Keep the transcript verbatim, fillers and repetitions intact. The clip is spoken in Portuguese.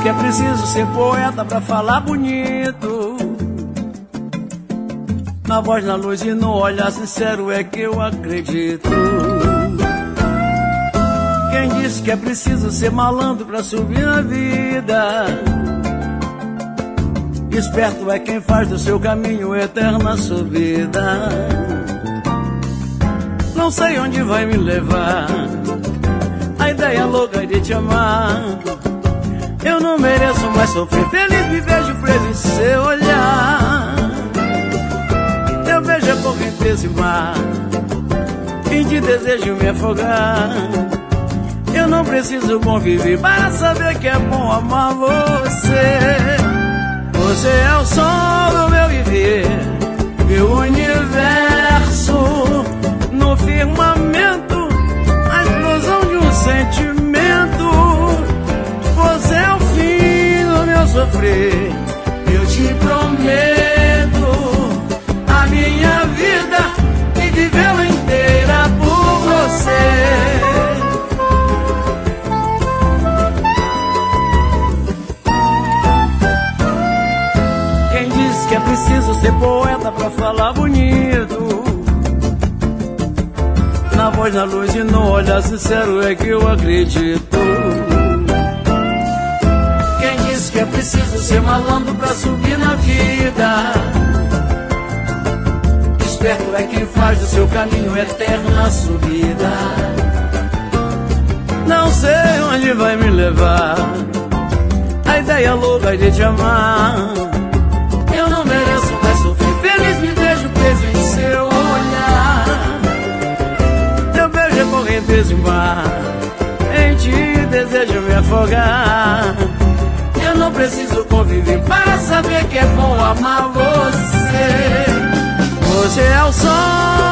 que é preciso ser poeta pra falar bonito. Na voz, na luz e no olhar sincero é que eu acredito. Quem disse que é preciso ser malandro pra subir na vida? Esperto é quem faz do seu caminho eterna subida. Não sei onde vai me levar a ideia louca de te amar. Eu não mereço mais sofrer, feliz me vejo preso em seu olhar. Teu beijo é correnteza e mar, e de desejo me afogar. Eu não preciso conviver para saber que é bom amar você. Você é o sol do meu viver, meu universo. No firmamento, a explosão de um sentimento. Você é o fim do meu sofrer. Eu te prometo a minha vida e vivê-la inteira por você. Que é preciso ser poeta pra falar bonito. Na voz, na luz e no olhar sincero é que eu acredito. Quem disse que é preciso ser malandro pra subir na vida? Esperto é quem faz do seu caminho eterna subida. Não sei onde vai me levar a ideia louca de te amar. Eu não mereço mais sofrer, feliz me vejo preso em seu olhar. Teu beijo é correnteza e mar, em ti desejo me afogar. Eu não preciso conviver para saber que é bom amar você. Você é o sol